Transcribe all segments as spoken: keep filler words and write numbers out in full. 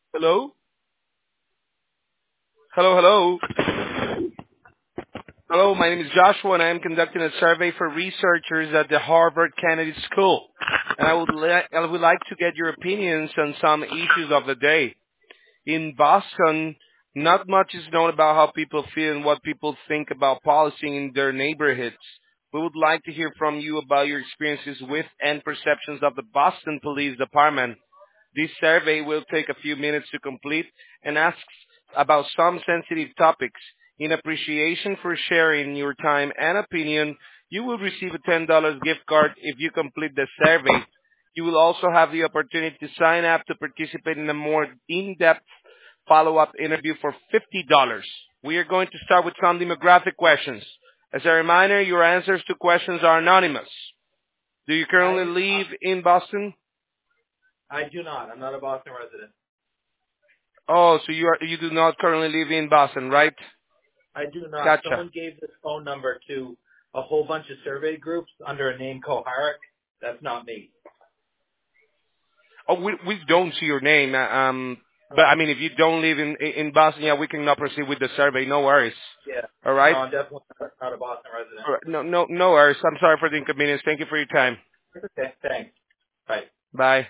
Hello? Hello, hello. Hello, my name is Joshua and I am conducting a survey for researchers at the Harvard Kennedy School. And I would, li- I would like to get your opinions on some issues of the day. In Boston, not much is known about how people feel and what people think about policing in their neighborhoods. We would like to hear from you about your experiences with and perceptions of the Boston Police Department. This survey will take a few minutes to complete and asks about some sensitive topics. In appreciation for sharing your time and opinion, you will receive a ten dollars gift card if you complete the survey. You will also have the opportunity to sign up to participate in a more in-depth follow-up interview for fifty dollars. We are going to start with some demographic questions. As a reminder, your answers to questions are anonymous. Do you currently I live in Boston? I do not. I'm not a Boston resident. Oh, so you are you do not currently live in Boston, right? I do not. Gotcha. Someone gave this phone number to a whole bunch of survey groups under a name Koharik. That's not me. Oh, we we don't see your name. uh, Um, but I Okay. mean, if you don't live in in Boston, yeah, we cannot proceed with the survey. No worries. Yeah. All No, right. I'm definitely not a Boston resident. All right. No no no worries. I'm sorry for the inconvenience. Thank you for your time. Okay. Thanks. Bye. Bye.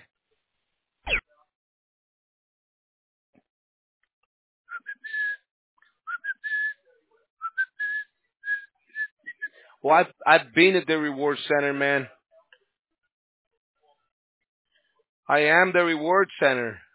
Well, I've I've been at the reward center, man. I am the reward center.